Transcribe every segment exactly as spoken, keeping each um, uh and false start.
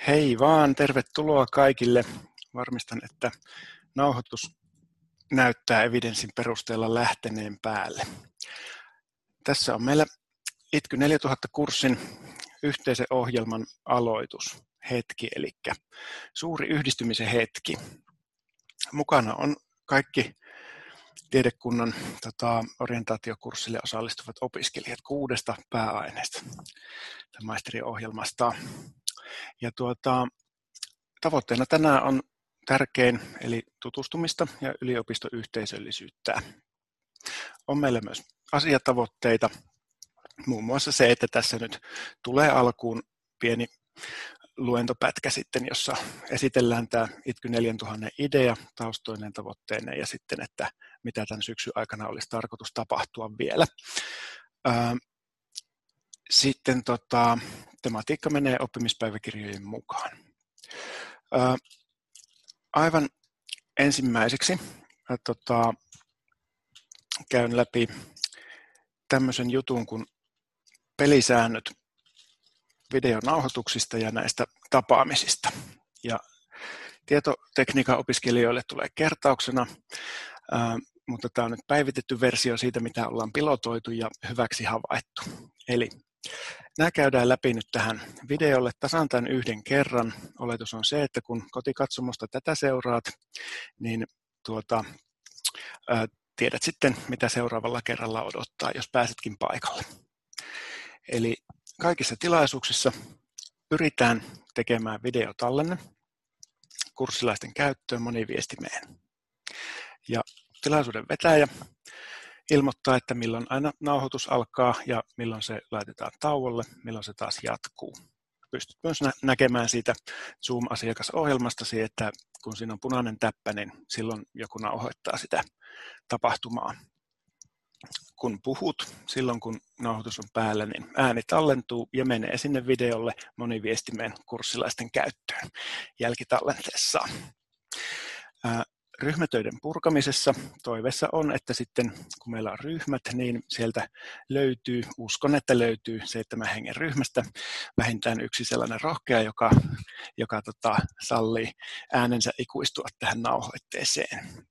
Hei vaan, tervetuloa kaikille. Varmistan, että nauhoitus näyttää evidenssin perusteella lähteneen päälle. Tässä on meillä I T K Y neljätuhatta-kurssin yhteisen ohjelman aloitushetki, eli suuri yhdistymisen hetki. Mukana on kaikki tiedekunnan tota, orientaatiokurssille osallistuvat opiskelijat kuudesta pääaineesta maisteriohjelmasta. Ja tuota, tavoitteena tänään on tärkein, eli tutustumista ja yliopistoyhteisöllisyyttä. On meillä myös asiatavoitteita, muun muassa se, että tässä nyt tulee alkuun pieni luentopätkä sitten, jossa esitellään tämä I T K Y neljätuhatta idea taustoinen tavoitteinen ja sitten, että mitä tämän syksyn aikana olisi tarkoitus tapahtua vielä. Sitten tota, tematiikka menee oppimispäiväkirjojen mukaan. Aivan ensimmäiseksi tota, käyn läpi tämmöisen jutun kuin pelisäännöt videonauhoituksista ja näistä tapaamisista. Ja tietotekniikan opiskelijoille tulee kertauksena, ää, mutta tämä on nyt päivitetty versio siitä, mitä ollaan pilotoitu ja hyväksi havaittu. Eli nämä käydään läpi nyt tähän videolle tasan tämän yhden kerran. Oletus on se, että kun kotikatsomosta tätä seuraat, niin tuota, ää, tiedät sitten, mitä seuraavalla kerralla odottaa, jos pääsetkin paikalle. Eli kaikissa tilaisuuksissa pyritään tekemään videotallenne kurssilaisten käyttöön moniviestimeen. Ja tilaisuuden vetäjä ilmoittaa, että milloin aina nauhoitus alkaa ja milloin se laitetaan tauolle, milloin se taas jatkuu. Pystyt myös näkemään siitä Zoom-asiakasohjelmastasi, että kun siinä on punainen täppä, niin silloin joku nauhoittaa sitä tapahtumaa. Kun puhut, silloin kun nauhoitus on päällä, niin ääni tallentuu ja menee sinne videolle moniviestimeen kurssilaisten käyttöön jälkitallenteessa. Ryhmätöiden purkamisessa toiveessa on, että sitten kun meillä on ryhmät, niin sieltä löytyy, uskon, että löytyy seitsemän hengen ryhmästä vähintään yksi sellainen rohkea, joka, joka tota, sallii äänensä ikuistua tähän nauhoitteeseen.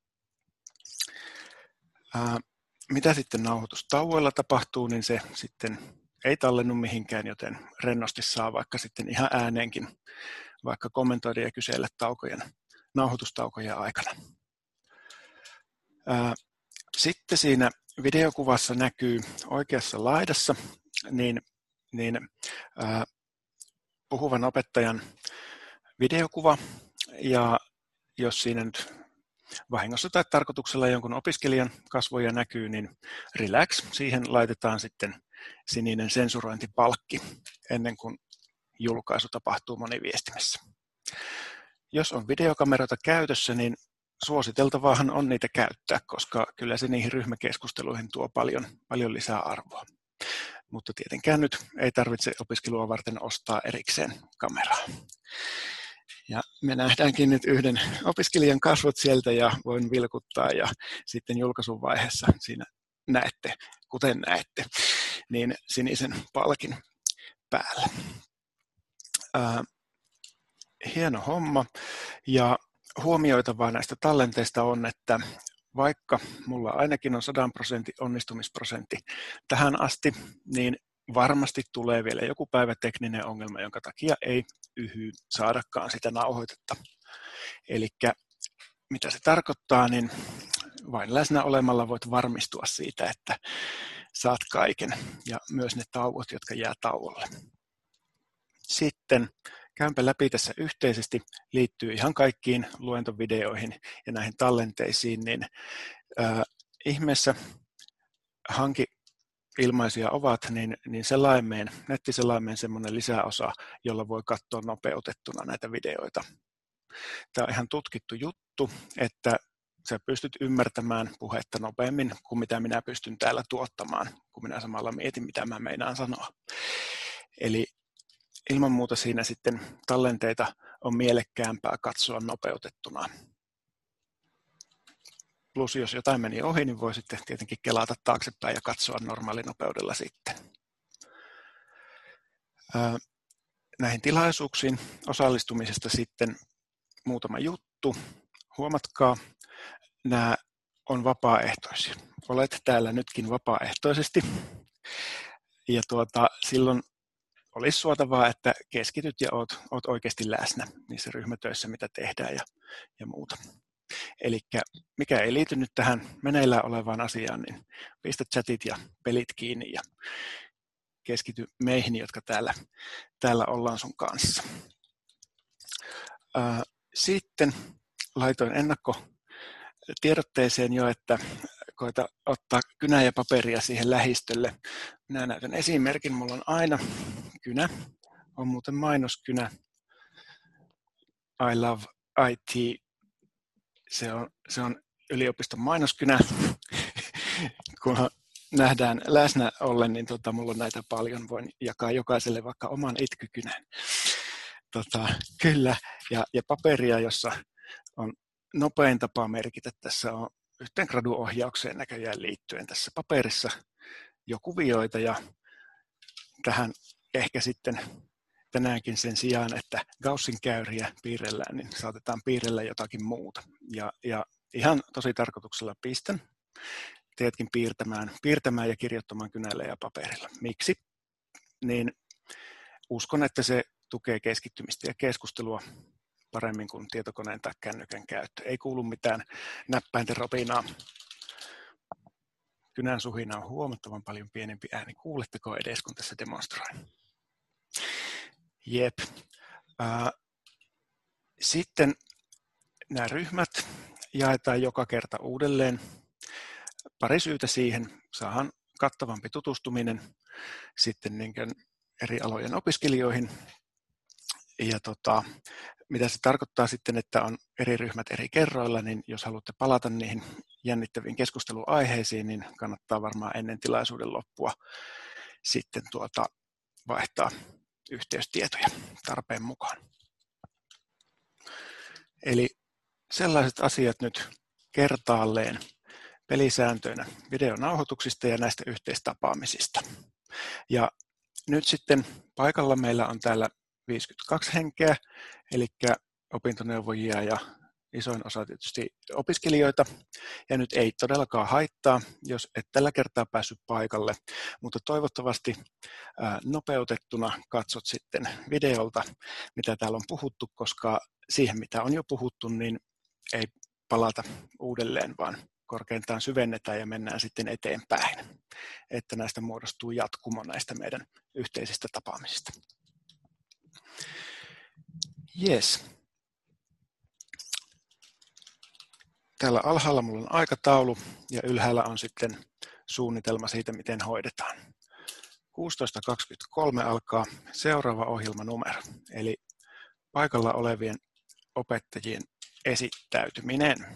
Ää, mitä sitten nauhoitustauoilla tapahtuu, niin se sitten ei tallennu mihinkään, joten rennosti saa vaikka sitten ihan ääneenkin vaikka kommentoida ja kysellä taukojen, nauhoitustaukojen aikana. Sitten siinä videokuvassa näkyy oikeassa laidassa niin, niin, ää, puhuvan opettajan videokuva, ja jos siinä nyt vahingossa tai tarkoituksella jonkun opiskelijan kasvoja näkyy, niin relax, siihen laitetaan sitten sininen sensurointipalkki ennen kuin julkaisu tapahtuu moniviestimessä. Jos on videokameroita käytössä, niin suositeltavaahan on niitä käyttää, koska kyllä se niihin ryhmäkeskusteluihin tuo paljon, paljon lisää arvoa. Mutta tietenkään nyt ei tarvitse opiskelua varten ostaa erikseen kameraa. Ja me nähdäänkin nyt yhden opiskelijan kasvot sieltä ja voin vilkuttaa ja sitten julkaisun vaiheessa siinä näette, kuten näette, niin sinisen palkin päällä. Ää, hieno homma, ja huomioitavaa näistä tallenteista on, että vaikka mulla ainakin on sadan prosentin onnistumisprosentti tähän asti, niin varmasti tulee vielä joku päivä tekninen ongelma, jonka takia ei yhy saadakaan sitä nauhoitetta. Eli mitä se tarkoittaa, niin vain läsnä olemalla voit varmistua siitä, että saat kaiken ja myös ne tauot, jotka jää tauolle. Sitten käynpä läpi tässä yhteisesti, liittyy ihan kaikkiin luentovideoihin ja näihin tallenteisiin, niin äh, ihmeessä hanki ilmaisia ovat, niin, niin selaimeen, nettiselaimeen semmoinen lisäosa, jolla voi katsoa nopeutettuna näitä videoita. Tämä on ihan tutkittu juttu, että sä pystyt ymmärtämään puhetta nopeammin kuin mitä minä pystyn täällä tuottamaan, kun minä samalla mietin, mitä mä meinaan sanoa. Eli ilman muuta siinä sitten tallenteita on mielekkäämpää katsoa nopeutettuna. Plus jos jotain meni ohi, niin voi sitten tietenkin kelata taaksepäin ja katsoa normaalinopeudella sitten. näihin tilaisuuksiin osallistumisesta sitten muutama juttu. Huomatkaa, nämä on vapaaehtoisia. Olet täällä nytkin vapaaehtoisesti. Ja tuota, silloin olisi suotavaa, että keskityt ja oot, oot oikeasti läsnä niissä ryhmätöissä, mitä tehdään ja, ja muuta. Eli mikä ei liity nyt tähän meneillään olevaan asiaan, niin pistä chatit ja pelit kiinni ja keskity meihin, jotka täällä, täällä ollaan sun kanssa. Sitten laitoin ennakkotiedotteeseen jo, että koita ottaa kynää ja paperia siihen lähistölle. Minä näytän esimerkin, mulla on aina kynä, on muuten mainoskynä, I love I T, se on, se on yliopiston mainoskynä, kun nähdään läsnä ollen, niin tota, mulla on näitä paljon, voin jakaa jokaiselle vaikka oman itkykynän. Tota, kyllä, ja, ja paperia, jossa on nopein tapa merkitä, tässä on yhteen graduohjaukseen näköjään liittyen tässä paperissa jo kuvioita, ja tähän ehkä sitten tänäänkin sen sijaan, että Gaussin käyriä piirrellään, niin saatetaan piirrellä jotakin muuta. Ja, ja ihan tosi tarkoituksella pistän teetkin piirtämään, piirtämään ja kirjoittamaan kynällä ja paperilla. Miksi? Niin uskon, että se tukee keskittymistä ja keskustelua paremmin kuin tietokoneen tai kännykän käyttö. Ei kuulu mitään näppäinten ropinaa. Kynän suhina on huomattavan paljon pienempi ääni. Kuuletteko edes, kun tässä demonstroin? Jep. Sitten nämä ryhmät jaetaan joka kerta uudelleen. Pari syytä siihen. Saadaan kattavampi tutustuminen sitten niin kuin eri alojen opiskelijoihin. Ja tota, mitä se tarkoittaa sitten, että on eri ryhmät eri kerroilla, niin jos haluatte palata niihin jännittäviin keskusteluaiheisiin, niin kannattaa varmaan ennen tilaisuuden loppua sitten tuota vaihtaa yhteystietoja tarpeen mukaan. Eli sellaiset asiat nyt kertaalleen pelisääntöinä videonauhoituksista ja näistä yhteistapaamisista. Ja nyt sitten paikalla meillä on täällä viisikymmentäkaksi henkeä, eli opintoneuvojia ja isoin osa tietysti opiskelijoita. Ja nyt ei todellakaan haittaa, jos et tällä kertaa päässyt paikalle, mutta toivottavasti nopeutettuna katsot sitten videolta, mitä täällä on puhuttu, koska siihen, mitä on jo puhuttu, niin ei palata uudelleen, vaan korkeintaan syvennetään ja mennään sitten eteenpäin, että näistä muodostuu jatkumo näistä meidän yhteisistä tapaamisista. Yes. Täällä alhaalla minulla on aikataulu ja ylhäällä on sitten suunnitelma siitä, miten hoidetaan. kuusitoista kaksikymmentäkolme alkaa seuraava ohjelmanumero, eli paikalla olevien opettajien esittäytyminen.